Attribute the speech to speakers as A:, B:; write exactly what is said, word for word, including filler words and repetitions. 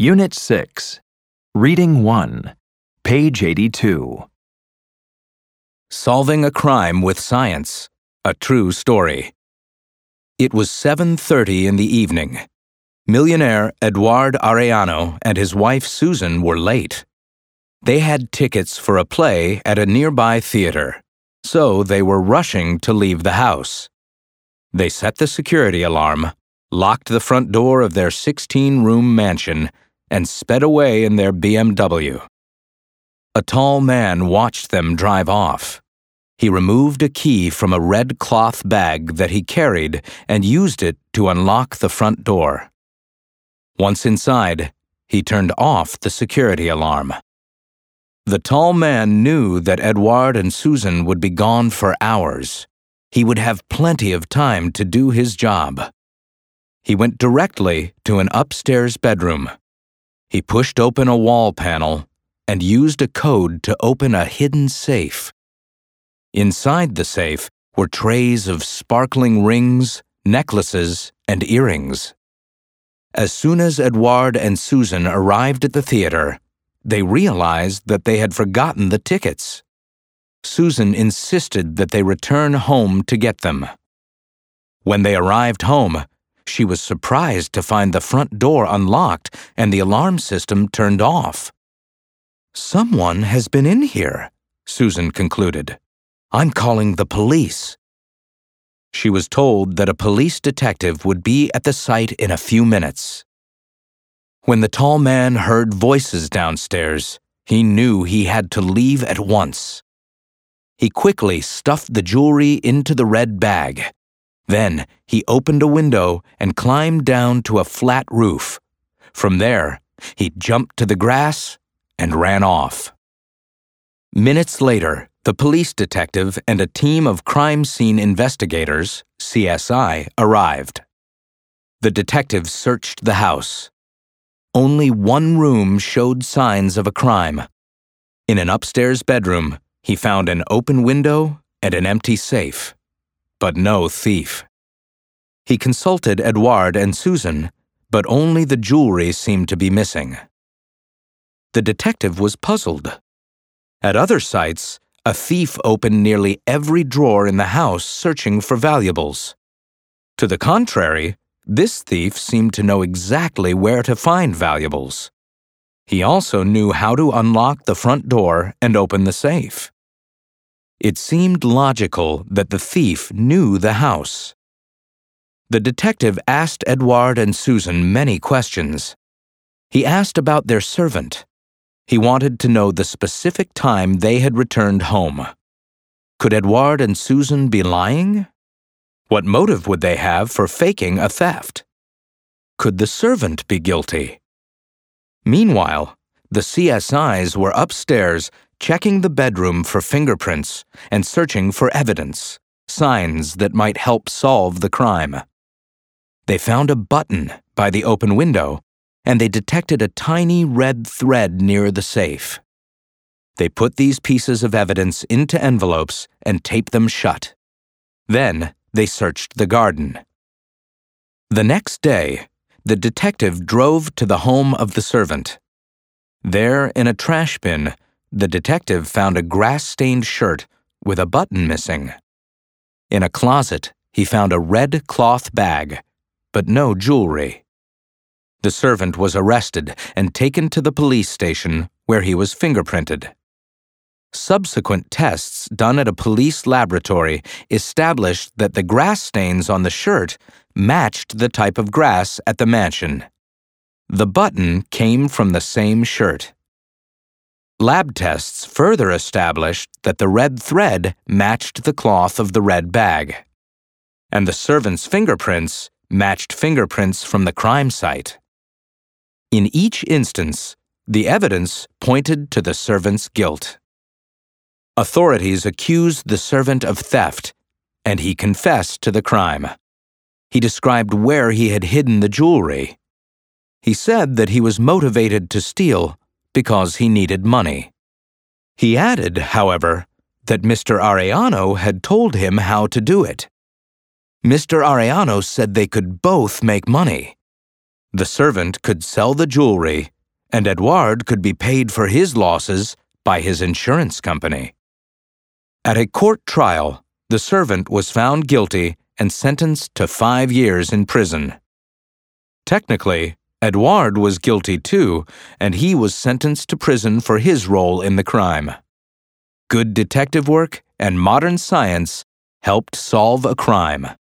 A: Unit six, Reading one, page eighty-two.
B: Solving a Crime with Science, a True Story. It was seven thirty in the evening. Millionaire Eduard Arellano and his wife Susan were late. They had tickets for a play at a nearby theater, so they were rushing to leave the house. They set the security alarm, locked the front door of their sixteen-room mansion, and sped away in their B M W. A tall man watched them drive off. He removed a key from a red cloth bag that he carried and used it to unlock the front door. Once inside, he turned off the security alarm. The tall man knew that Eduard and Susan would be gone for hours. He would have plenty of time to do his job. He went directly to an upstairs bedroom. He pushed open a wall panel and used a code to open a hidden safe. Inside the safe were trays of sparkling rings, necklaces, and earrings. As soon as Eduard and Susan arrived at the theater, they realized that they had forgotten the tickets. Susan insisted that they return home to get them. When they arrived home, she was surprised to find the front door unlocked and the alarm system turned off. "Someone has been in here," Susan concluded. "I'm calling the police." She was told that a police detective would be at the site in a few minutes. When the tall man heard voices downstairs, he knew he had to leave at once. He quickly stuffed the jewelry into the red bag. Then he opened a window and climbed down to a flat roof. From there, he jumped to the grass and ran off. Minutes later, the police detective and a team of crime scene investigators, C S I, arrived. The detectives searched the house. Only one room showed signs of a crime. In an upstairs bedroom, he found an open window and an empty safe, but no thief. He consulted Eduard and Susan, but only the jewelry seemed to be missing. The detective was puzzled. At other sites, a thief opened nearly every drawer in the house searching for valuables. To the contrary, this thief seemed to know exactly where to find valuables. He also knew how to unlock the front door and open the safe. It seemed logical that the thief knew the house. The detective asked Eduard and Susan many questions. He asked about their servant. He wanted to know the specific time they had returned home. Could Eduard and Susan be lying? What motive would they have for faking a theft? Could the servant be guilty? Meanwhile, the C S Is were upstairs checking the bedroom for fingerprints and searching for evidence, signs that might help solve the crime. They found a button by the open window, and they detected a tiny red thread near the safe. They put these pieces of evidence into envelopes and taped them shut. Then they searched the garden. The next day, the detective drove to the home of the servant. There, in a trash bin, the detective found a grass-stained shirt with a button missing. In a closet, he found a red cloth bag, but no jewelry. The servant was arrested and taken to the police station where he was fingerprinted. Subsequent tests done at a police laboratory established that the grass stains on the shirt matched the type of grass at the mansion. The button came from the same shirt. Lab tests further established that the red thread matched the cloth of the red bag, and the servant's fingerprints matched fingerprints from the crime site. In each instance, the evidence pointed to the servant's guilt. Authorities accused the servant of theft, and he confessed to the crime. He described where he had hidden the jewelry. He said that he was motivated to steal because he needed money. He added, however, that Mister Arellano had told him how to do it. Mister Arellano said they could both make money. The servant could sell the jewelry, and Edouard could be paid for his losses by his insurance company. At a court trial, the servant was found guilty and sentenced to five years in prison. Technically, Edouard was guilty too, and he was sentenced to prison for his role in the crime. Good detective work and modern science helped solve a crime.